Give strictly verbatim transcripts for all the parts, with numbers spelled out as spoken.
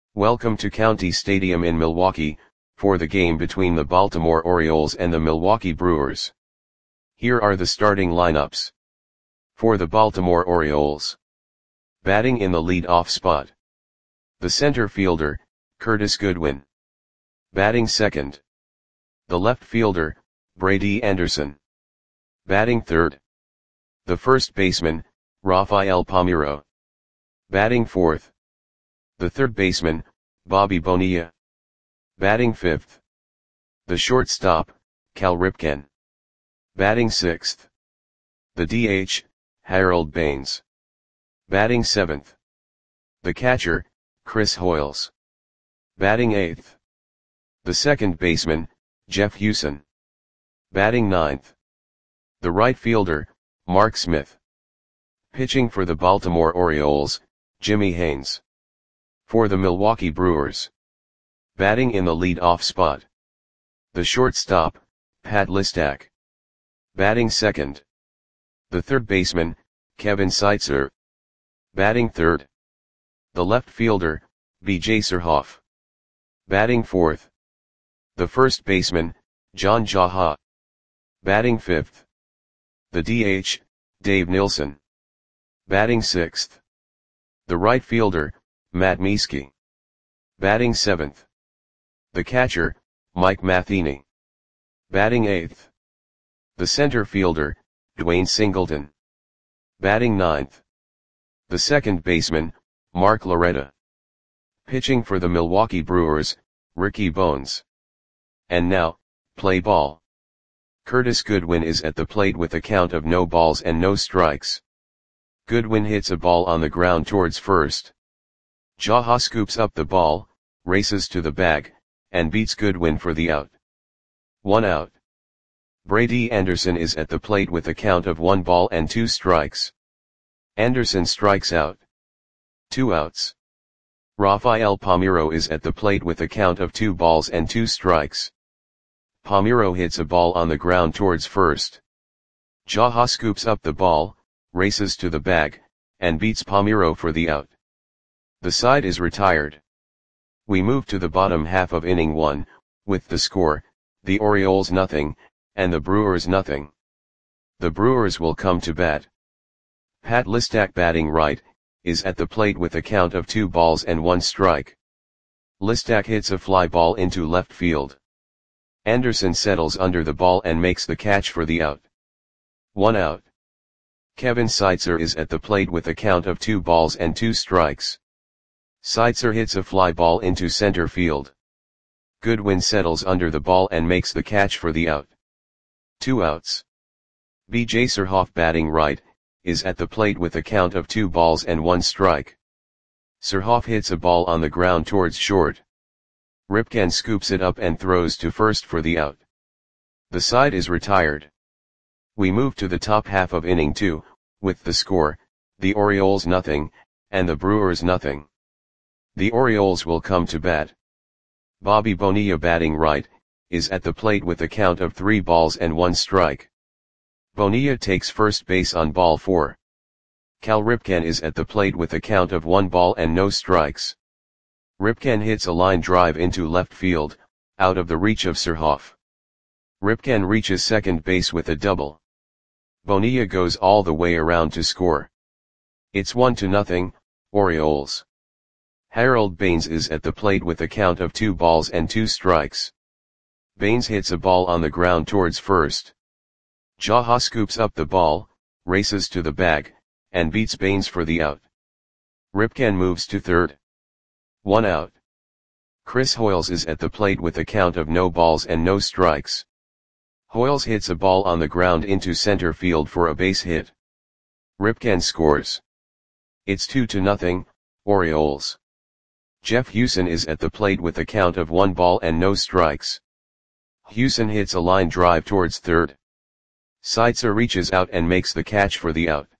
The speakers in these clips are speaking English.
Welcome to County Stadium in Milwaukee, for the game between the Baltimore Orioles and the Milwaukee Brewers. Here are the starting lineups. For the Baltimore Orioles. Batting in the lead-off spot. The center fielder, Curtis Goodwin. Batting second. The left fielder, Brady Anderson. Batting third. The first baseman, Rafael Palmeiro. Batting fourth. The third baseman, Bobby Bonilla. Batting fifth. The shortstop, Cal Ripken. Batting sixth. The D H, Harold Baines. Batting seventh. The catcher, Chris Hoiles. Batting eighth. The second baseman, Jeff Hewson. Batting ninth. The right fielder, Mark Smith. Pitching for the Baltimore Orioles, Jimmy Haynes. For the Milwaukee Brewers. Batting in the lead-off spot. The shortstop, Pat Listak. Batting second. The third baseman, Kevin Seitzer. Batting third. The left fielder, B J Surhoff. Batting fourth. The first baseman, John Jaha. Batting fifth. The D H, Dave Nilsson. Batting sixth. The right fielder, Matt Mieske. Batting seventh. The catcher, Mike Matheny. Batting eighth. The center fielder, Dwayne Singleton. Batting ninth. The second baseman, Mark Loretta. Pitching for the Milwaukee Brewers, Ricky Bones. And now, play ball. Curtis Goodwin is at the plate with a count of no balls and no strikes. Goodwin hits a ball on the ground towards first. Jaha scoops up the ball, races to the bag, and beats Goodwin for the out. One out. Brady Anderson is at the plate with a count of one ball and two strikes. Anderson strikes out. Two outs. Rafael Palmeiro is at the plate with a count of two balls and two strikes. Palmeiro hits a ball on the ground towards first. Jaha scoops up the ball, races to the bag, and beats Palmeiro for the out. The side is retired. We move to the bottom half of inning one, with the score, the Orioles nothing, and the Brewers nothing. The Brewers will come to bat. Pat Listak batting right, is at the plate with a count of two balls and one strike. Listak hits a fly ball into left field. Anderson settles under the ball and makes the catch for the out. One out. Kevin Seitzer is at the plate with a count of two balls and two strikes. Seitzer hits a fly ball into center field. Goodwin settles under the ball and makes the catch for the out. Two outs. B J Surhoff batting right, is at the plate with a count of two balls and one strike. Surhoff hits a ball on the ground towards short. Ripken scoops it up and throws to first for the out. The side is retired. We move to the top half of inning two, with the score, the Orioles nothing, and the Brewers nothing. The Orioles will come to bat. Bobby Bonilla batting right, is at the plate with a count of three balls and one strike. Bonilla takes first base on ball four. Cal Ripken is at the plate with a count of one ball and no strikes. Ripken hits a line drive into left field, out of the reach of Surhoff. Ripken reaches second base with a double. Bonilla goes all the way around to score. It's one to nothing, Orioles. Harold Baines is at the plate with a count of two balls and two strikes. Baines hits a ball on the ground towards first. Jaha scoops up the ball, races to the bag, and beats Baines for the out. Ripken moves to third. One out. Chris Hoiles is at the plate with a count of no balls and no strikes. Hoiles hits a ball on the ground into center field for a base hit. Ripken scores. It's two to nothing, Orioles. Jeff Hewson is at the plate with a count of one ball and no strikes. Hewson hits a line drive towards third. Seitzer reaches out and makes the catch for the out.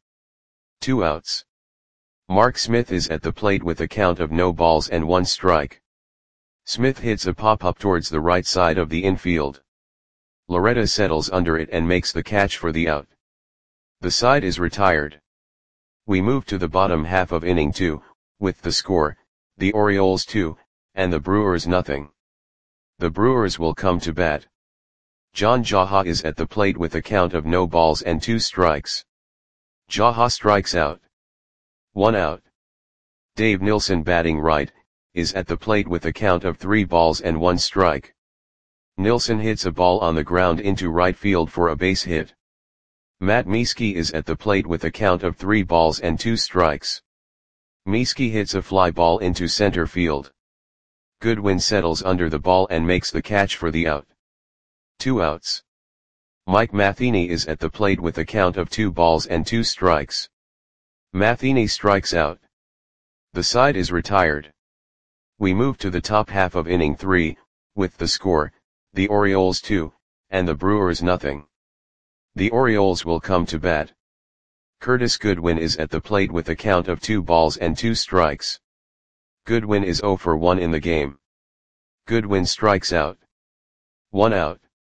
Two outs. Mark Smith is at the plate with a count of no balls and one strike. Smith hits a pop-up towards the right side of the infield. Loretta settles under it and makes the catch for the out. The side is retired. We move to the bottom half of inning two, with the score, the Orioles two, and the Brewers nothing. The Brewers will come to bat. John Jaha is at the plate with a count of no balls and two strikes. Jaha strikes out. One out. Dave Nilsson batting right, is at the plate with a count of three balls and one strike. Nilsson hits a ball on the ground into right field for a base hit. Matt Mieske is at the plate with a count of three balls and two strikes. Mieske hits a fly ball into center field. Goodwin settles under the ball and makes the catch for the out. Two outs. Mike Matheny is at the plate with a count of two balls and two strikes. Matheny strikes out. The side is retired. We move to the top half of inning three, with the score, the Orioles two, and the Brewers nothing. The Orioles will come to bat. Curtis Goodwin is at the plate with a count of two balls and two strikes. Goodwin is oh for one in the game. Goodwin strikes out. One out.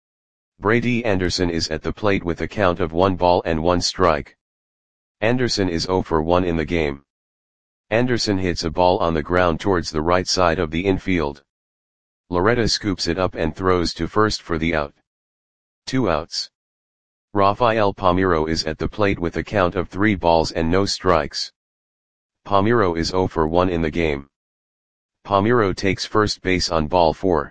Brady Anderson is at the plate with a count of one ball and one strike. Anderson is oh for one in the game. Anderson hits a ball on the ground towards the right side of the infield. Loretta scoops it up and throws to first for the out. Two outs. Rafael Palmeiro is at the plate with a count of three balls and no strikes. Palmeiro is oh for one in the game. Palmeiro takes first base on ball four.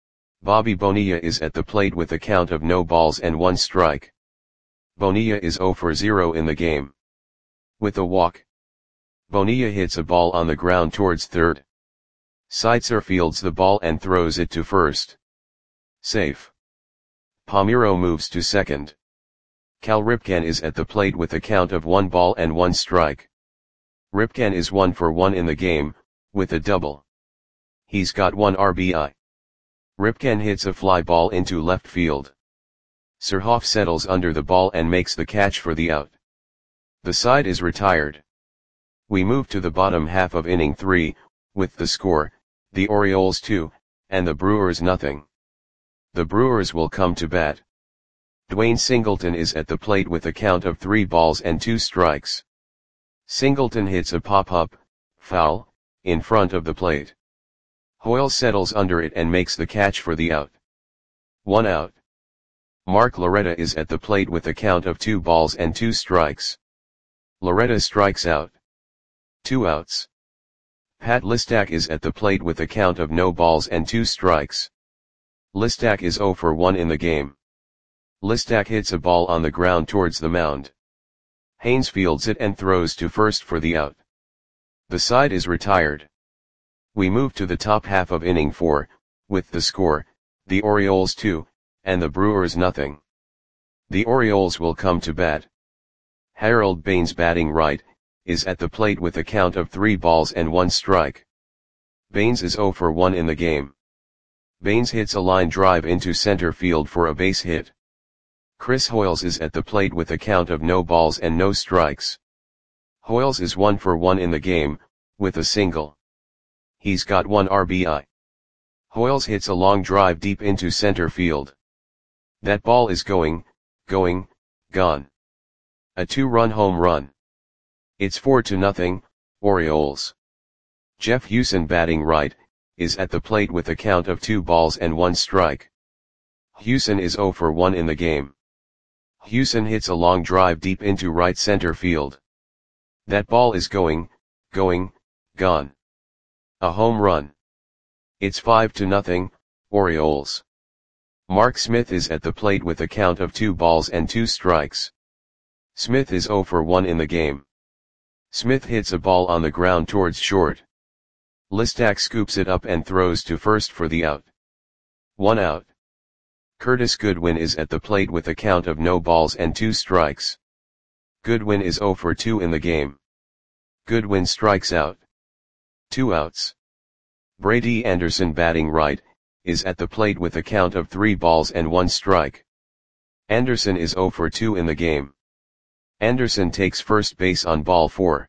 Bobby Bonilla is at the plate with a count of no balls and one strike. Bonilla is oh for zero in the game. With a walk. Bonilla hits a ball on the ground towards third. Seitzer fields the ball and throws it to first. Safe. Palmeiro moves to second. Cal Ripken is at the plate with a count of one ball and one strike. Ripken is one for one in the game, with a double. He's got one R B I. Ripken hits a fly ball into left field. Surhoff settles under the ball and makes the catch for the out. The side is retired. We move to the bottom half of inning three, with the score, the Orioles two, and the Brewers nothing. The Brewers will come to bat. Dwayne Singleton is at the plate with a count of three balls and two strikes. Singleton hits a pop-up, foul, in front of the plate. Hoyle settles under it and makes the catch for the out. One out. Mark Loretta is at the plate with a count of two balls and two strikes. Loretta strikes out. Two outs. Pat Listak is at the plate with a count of no balls and two strikes. Listak is oh for one in the game. Listak hits a ball on the ground towards the mound. Haynes fields it and throws to first for the out. The side is retired. We move to the top half of inning four, with the score, the Orioles two, and the Brewers nothing. The Orioles will come to bat. Harold Baines batting right, is at the plate with a count of three balls and one strike. Baines is oh for one in the game. Baines hits a line drive into center field for a base hit. Chris Hoiles is at the plate with a count of no balls and no strikes. Hoiles is one for one in the game, with a single. He's got one R B I. Hoiles hits a long drive deep into center field. That ball is going, going, gone. A two-run home run. It's four to nothing, Orioles. Jeff Hewson batting right, is at the plate with a count of two balls and one strike. Hewson is oh for one in the game. Hewson hits a long drive deep into right center field. That ball is going, going, gone. A home run. It's five to nothing, Orioles. Mark Smith is at the plate with a count of two balls and two strikes. Smith is oh for one in the game. Smith hits a ball on the ground towards short. Listak scoops it up and throws to first for the out. One out. Curtis Goodwin is at the plate with a count of no balls and two strikes. Goodwin is oh for two in the game. Goodwin strikes out. Two outs. Brady Anderson batting right, is at the plate with a count of three balls and one strike. Anderson is oh for two in the game. Anderson takes first base on ball four.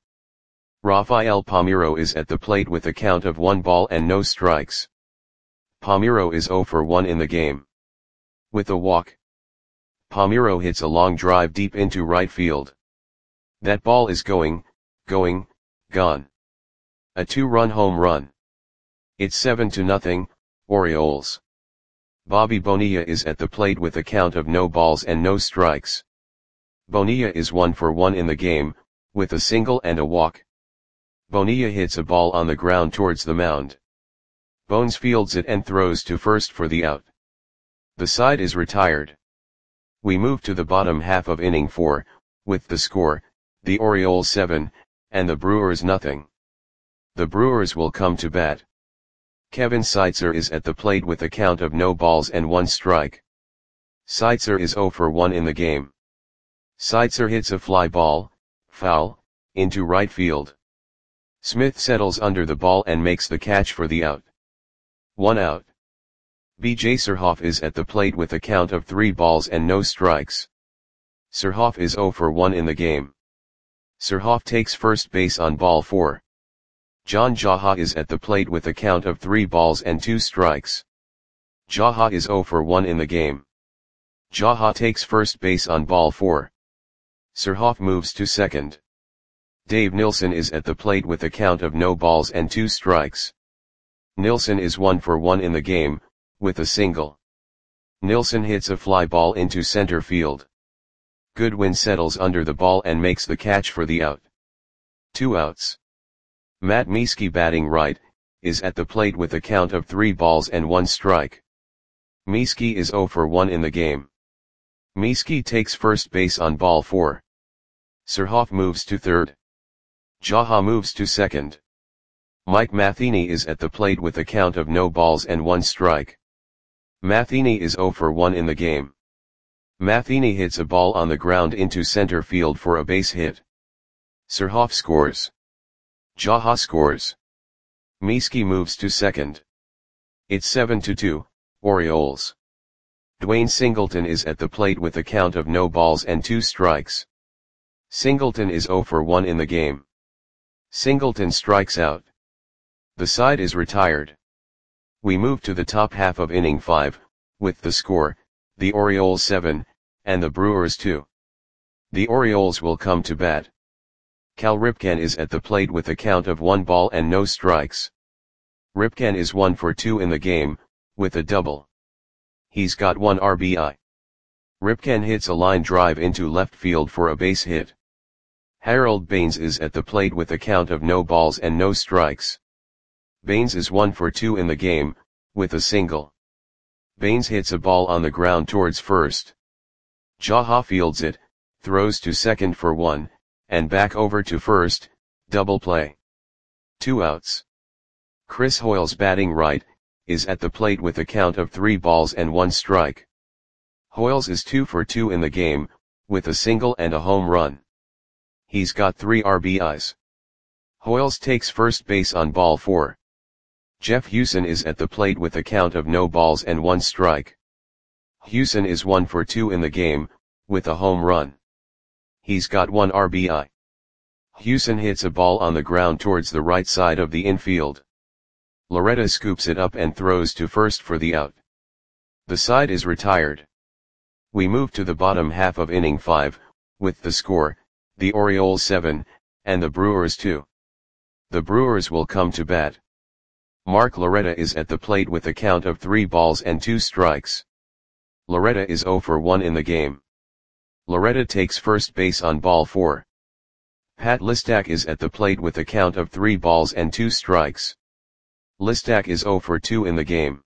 Rafael Palmeiro is at the plate with a count of one ball and no strikes. Palmeiro is oh for one in the game. With a walk. Palmeiro hits a long drive deep into right field. That ball is going, going, gone. A two-run home run. It's seven to nothing, Orioles. Bobby Bonilla is at the plate with a count of no balls and no strikes. Bonilla is one for one in the game, with a single and a walk. Bonilla hits a ball on the ground towards the mound. Bones fields it and throws to first for the out. The side is retired. We move to the bottom half of inning four, with the score, the Orioles seven, and the Brewers nothing. The Brewers will come to bat. Kevin Seitzer is at the plate with a count of no balls and one strike. Seitzer is zero for one in the game. Seitzer hits a fly ball, foul, into right field. Smith settles under the ball and makes the catch for the out. One out. B J Surhoff is at the plate with a count of three balls and no strikes. Surhoff is zero for one in the game. Surhoff takes first base on ball four. John Jaha is at the plate with a count of three balls and two strikes. Jaha is zero for one in the game. Jaha takes first base on ball four. Surhoff moves to second. Dave Nilsson is at the plate with a count of no balls and two strikes. Nilsson is one for one in the game, with a single. Nilsson hits a fly ball into center field. Goodwin settles under the ball and makes the catch for the out. Two outs. Matt Mieske, batting right, is at the plate with a count of three balls and one strike. Mieske is zero for one in the game. Mieske takes first base on ball four. Surhoff moves to third. Jaha moves to second. Mike Matheny is at the plate with a count of no balls and one strike. Matheny is zero for one in the game. Matheny hits a ball on the ground into center field for a base hit. Surhoff scores. Jaha scores. Mieske moves to second. It's seven to two, Orioles. Dwayne Singleton is at the plate with a count of no balls and two strikes. Singleton is zero for one in the game. Singleton strikes out. The side is retired. We move to the top half of inning five, with the score, the Orioles seven, and the Brewers two. The Orioles will come to bat. Cal Ripken is at the plate with a count of one ball and no strikes. Ripken is one for two in the game, with a double. He's got one R B I. Ripken hits a line drive into left field for a base hit. Harold Baines is at the plate with a count of no balls and no strikes. Baines is one for two in the game, with a single. Baines hits a ball on the ground towards first. Jaha fields it, throws to second for one, and back over to first, double play. Two outs. Chris Hoiles, batting right, is at the plate with a count of three balls and one strike. Hoiles is two for two in the game, with a single and a home run. He's got three R B Is. Hoiles takes first base on ball four. Jeff Hewson is at the plate with a count of no balls and one strike. Hewson is one for two in the game, with a home run. He's got one R B I. Hewson hits a ball on the ground towards the right side of the infield. Loretta scoops it up and throws to first for the out. The side is retired. We move to the bottom half of inning five, with the score, the Orioles seven, and the Brewers two. The Brewers will come to bat. Mark Loretta is at the plate with a count of three balls and two strikes. Loretta is zero for one in the game. Loretta takes first base on ball four. Pat Listak is at the plate with a count of three balls and two strikes. Listak is zero for two in the game.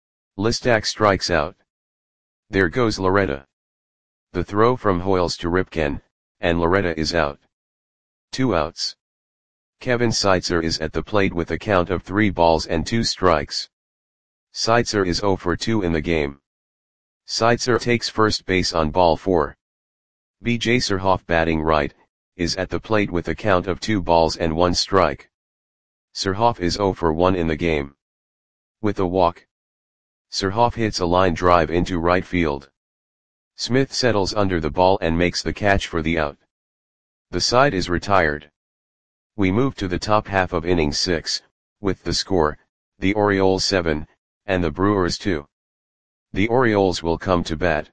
Listak strikes out. There goes Loretta. The throw from Hoiles to Ripken, and Loretta is out. Two outs. Kevin Seitzer is at the plate with a count of three balls and two strikes. Seitzer is zero for two in the game. Seitzer takes first base on ball four. B J Surhoff, batting right, is at the plate with a count of two balls and one strike. Surhoff is zero for one in the game. With a walk. Surhoff hits a line drive into right field. Smith settles under the ball and makes the catch for the out. The side is retired. We move to the top half of inning six, with the score, the Orioles seven, and the Brewers two. The Orioles will come to bat.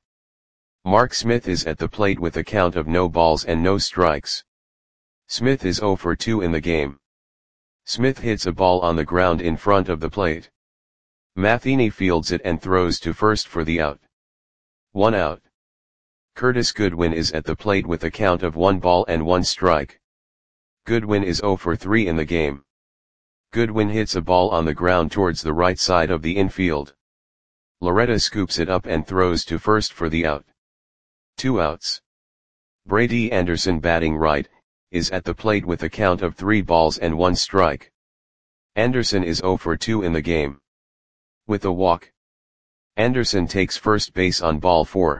Mark Smith is at the plate with a count of no balls and no strikes. Smith is zero for two in the game. Smith hits a ball on the ground in front of the plate. Matheny fields it and throws to first for the out. One out. Curtis Goodwin is at the plate with a count of one ball and one strike. Goodwin is zero for three in the game. Goodwin hits a ball on the ground towards the right side of the infield. Loretta scoops it up and throws to first for the out. Two outs. Brady Anderson, batting right, is at the plate with a count of three balls and one strike. Anderson is zero for two in the game. With a walk, Anderson takes first base on ball four.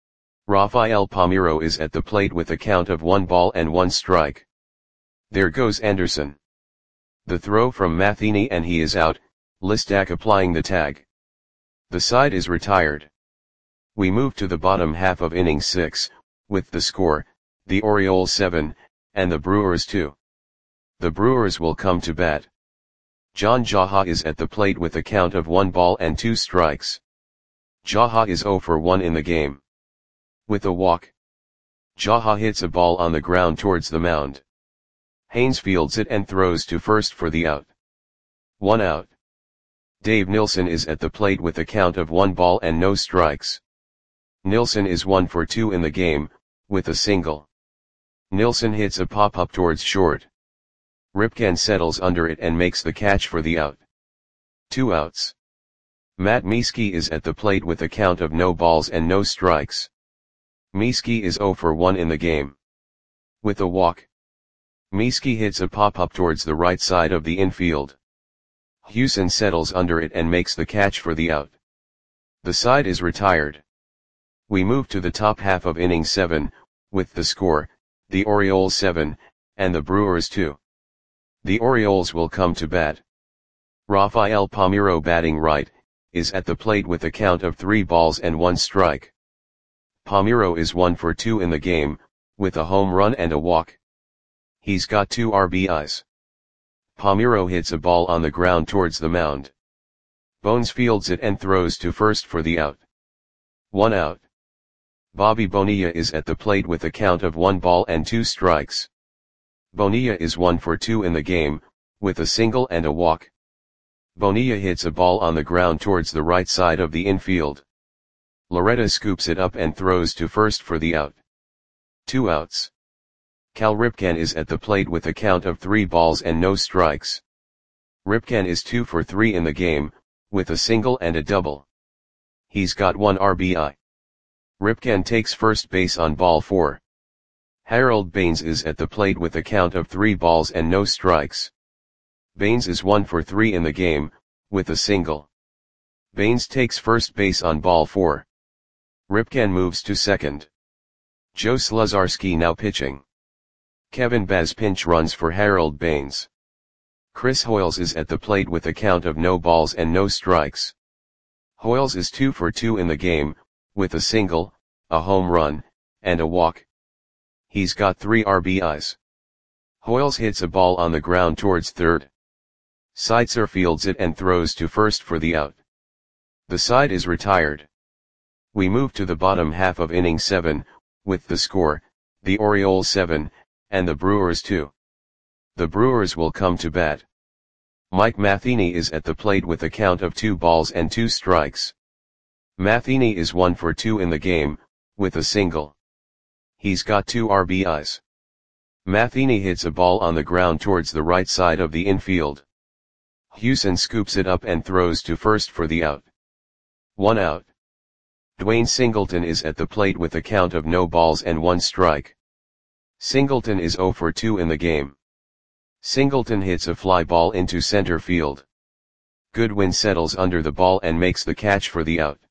Rafael Palmeiro is at the plate with a count of one ball and one strike. There goes Anderson. The throw from Matheny and he is out, Listak applying the tag. The side is retired. We move to the bottom half of inning six, with the score, the Orioles seven, and the Brewers two. The Brewers will come to bat. John Jaha is at the plate with a count of one ball and two strikes. Jaha is zero for one in the game. With a walk, Jaha hits a ball on the ground towards the mound. Haynes fields it and throws to first for the out. One out. Dave Nilsson is at the plate with a count of one ball and no strikes. Nilsson is one for two in the game, with a single. Nilsson hits a pop-up towards short. Ripken settles under it and makes the catch for the out. Two outs. Matt Mieske is at the plate with a count of no balls and no strikes. Mieske is zero for one in the game. With a walk, Mieske hits a pop-up towards the right side of the infield. Hewson settles under it and makes the catch for the out. The side is retired. We move to the top half of inning seven, with the score, the Orioles seven, and the Brewers two. The Orioles will come to bat. Rafael Palmeiro, batting right, is at the plate with a count of three balls and one strike. Palmeiro is one for two in the game, with a home run and a walk. He's got two R B Is. Palmeiro hits a ball on the ground towards the mound. Bones fields it and throws to first for the out. One out. Bobby Bonilla is at the plate with a count of one ball and two strikes. Bonilla is one for two in the game, with a single and a walk. Bonilla hits a ball on the ground towards the right side of the infield. Loretta scoops it up and throws to first for the out. Two outs. Cal Ripken is at the plate with a count of three balls and no strikes. Ripken is two for three in the game, with a single and a double. He's got one R B I. Ripken takes first base on ball four. Harold Baines is at the plate with a count of three balls and no strikes. Baines is one for three in the game, with a single. Baines takes first base on ball four. Ripken moves to second. Joe Sluzarski now pitching. Kevin Baz pinch runs for Harold Baines. Chris Hoiles is at the plate with a count of no balls and no strikes. Hoiles is two for two in the game, with a single, a home run, and a walk. He's got three R B Is. Hoiles hits a ball on the ground towards third. Seitzer fields it and throws to first for the out. The side is retired. We move to the bottom half of inning seven, with the score, the Orioles seven, and the Brewers two. The Brewers will come to bat. Mike Matheny is at the plate with a count of two balls and two strikes. Matheny is one for two in the game, with a single. He's got two R B Is. Matheny hits a ball on the ground towards the right side of the infield. Hewson scoops it up and throws to first for the out. One out. Dwayne Singleton is at the plate with a count of no balls and one strike. Singleton is zero for two in the game. Singleton hits a fly ball into center field. Goodwin settles under the ball and makes the catch for the out.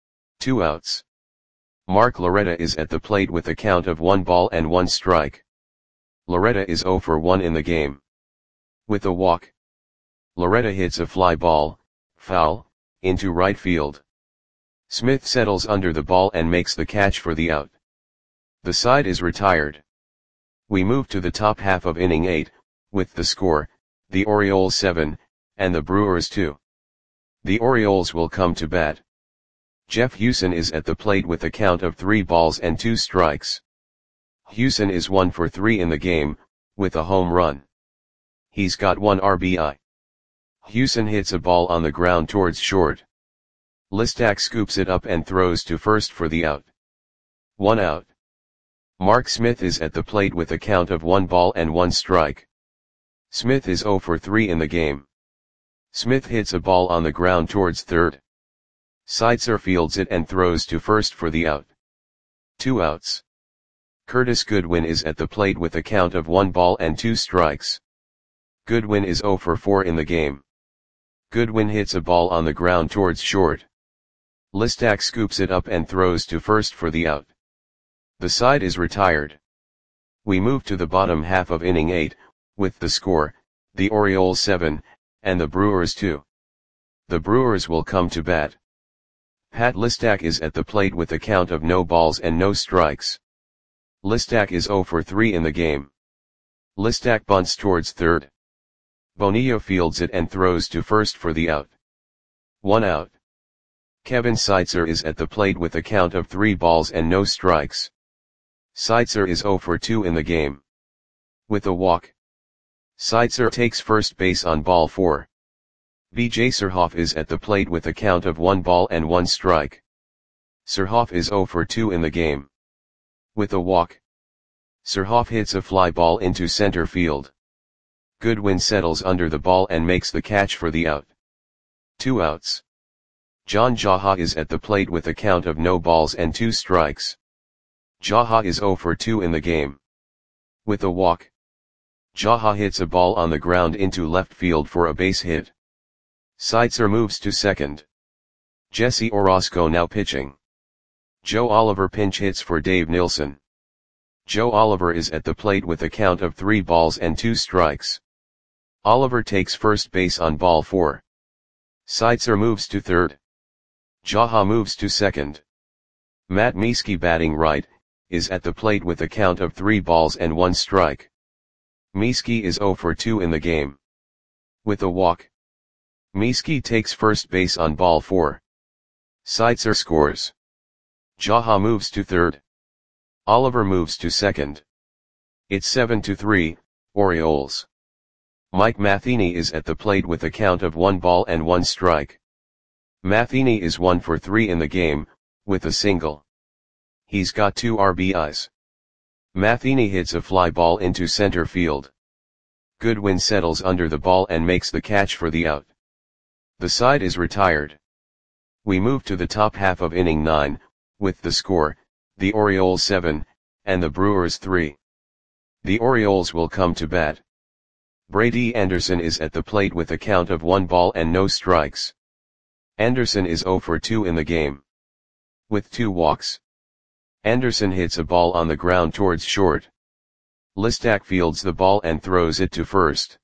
Two outs. Mark Loretta is at the plate with a count of one ball and one strike. Loretta is zero for one in the game. With a walk, Loretta hits a fly ball, foul, into right field. Smith settles under the ball and makes the catch for the out. The side is retired. We move to the top half of inning eight, with the score, the Orioles seven, and the Brewers two. The Orioles will come to bat. Jeff Hewson is at the plate with a count of three balls and two strikes. Hewson is one for three in the game, with a home run. He's got one R B I. Hewson hits a ball on the ground towards short. Listak scoops it up and throws to first for the out. One out. Mark Smith is at the plate with a count of one ball and one strike. Smith is zero for three in the game. Smith hits a ball on the ground towards third. Seitzer fields it and throws to first for the out. Two outs. Curtis Goodwin is at the plate with a count of one ball and two strikes. Goodwin is zero for four in the game. Goodwin hits a ball on the ground towards short. Listak scoops it up and throws to first for the out. The side is retired. We move to the bottom half of inning eight, with the score, the Orioles seven, and the Brewers two. The Brewers will come to bat. Pat Listak is at the plate with a count of no balls and no strikes. Listak is zero for three in the game. Listak bunts towards third. Bonilla fields it and throws to first for the out. One out. Kevin Seitzer is at the plate with a count of three balls and no strikes. Seitzer is zero for two in the game. With a walk. Seitzer takes first base on ball four. B J Surhoff is at the plate with a count of one ball and one strike. Surhoff is zero for two in the game. With a walk. Surhoff hits a fly ball into center field. Goodwin settles under the ball and makes the catch for the out. Two outs. John Jaha is at the plate with a count of no balls and two strikes. Jaha is zero for two in the game. With a walk. Jaha hits a ball on the ground into left field for a base hit. Seitzer moves to second. Jesse Orozco now pitching. Joe Oliver pinch hits for Dave Nilsson. Joe Oliver is at the plate with a count of three balls and two strikes. Oliver takes first base on ball four. Seitzer moves to third. Jaha moves to second. Matt Mieske batting right, is at the plate with a count of three balls and one strike. Mieske is zero for two in the game. With a walk. Mieske takes first base on ball four. Seitzer scores. Jaha moves to third. Oliver moves to second. It's seven to three, Orioles. Mike Matheny is at the plate with a count of one ball and one strike. Matheny is one for three in the game, with a single. He's got two R B Is. Matheny hits a fly ball into center field. Goodwin settles under the ball and makes the catch for the out. The side is retired. We move to the top half of inning nine, with the score, the Orioles seven, and the Brewers three. The Orioles will come to bat. Brady Anderson is at the plate with a count of one ball and no strikes. Anderson is zero for two in the game. With two walks. Anderson hits a ball on the ground towards short. Listak fields the ball and throws it to first.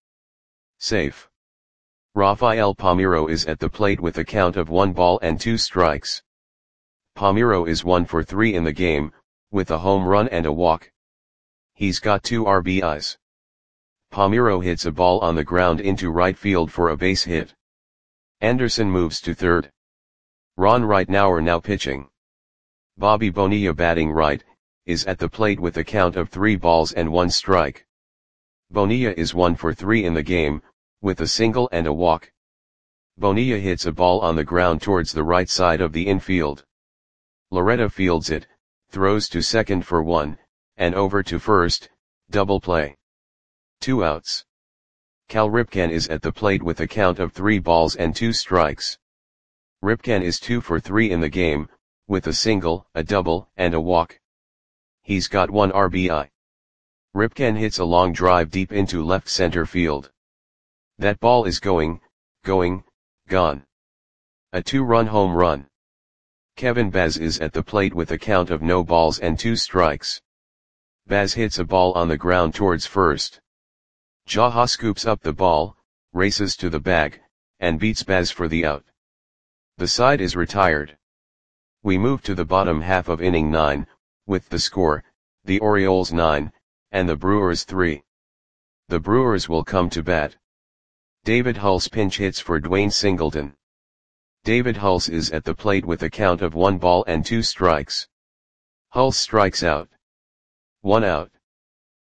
Safe. Rafael Palmeiro is at the plate with a count of one ball and two strikes. Palmeiro is one for three in the game, with a home run and a walk. He's got two R B Is. Palmeiro hits a ball on the ground into right field for a base hit. Anderson moves to third. Ron Ritenour now pitching. Bobby Bonilla batting right, is at the plate with a count of three balls and one strike. Bonilla is one for three in the game, with a single and a walk. Bonilla hits a ball on the ground towards the right side of the infield. Loretta fields it, throws to second for one, and over to first, double play. Two outs. Cal Ripken is at the plate with a count of three balls and two strikes. Ripken is two for three in the game, with a single, a double, and a walk. He's got one R B I. Ripken hits a long drive deep into left center field. That ball is going, going, gone. A two-run home run. Kevin Baz is at the plate with a count of no balls and two strikes. Baz hits a ball on the ground towards first. Jaha scoops up the ball, races to the bag, and beats Baz for the out. The side is retired. We move to the bottom half of inning nine, with the score, the Orioles nine, and the Brewers three. The Brewers will come to bat. David Hulse pinch hits for Dwayne Singleton. David Hulse is at the plate with a count of one ball and two strikes. Hulse strikes out. One out.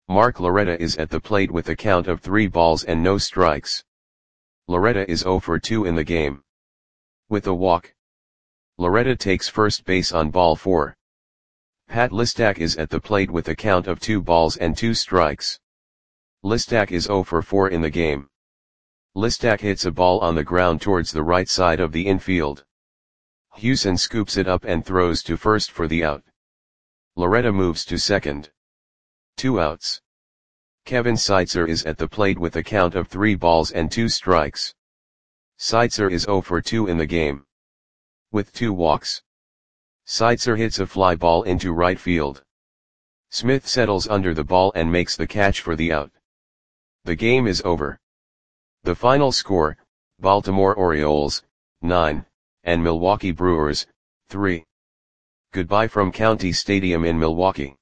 Mark Loretta is at the plate with a count of three balls and no strikes. Loretta is zero for two in the game. With a walk, Loretta takes first base on ball four. Pat Listak is at the plate with a count of two balls and two strikes. Listak is zero for four in the game. Listak hits a ball on the ground towards the right side of the infield. Hewson scoops it up and throws to first for the out. Loretta moves to second. Two outs. Kevin Seitzer is at the plate with a count of three balls and two strikes. Seitzer is zero for two in the game. With two walks, Seitzer hits a fly ball into right field. Smith settles under the ball and makes the catch for the out. The game is over. The final score, Baltimore Orioles, nine, and Milwaukee Brewers, three. Goodbye from County Stadium in Milwaukee.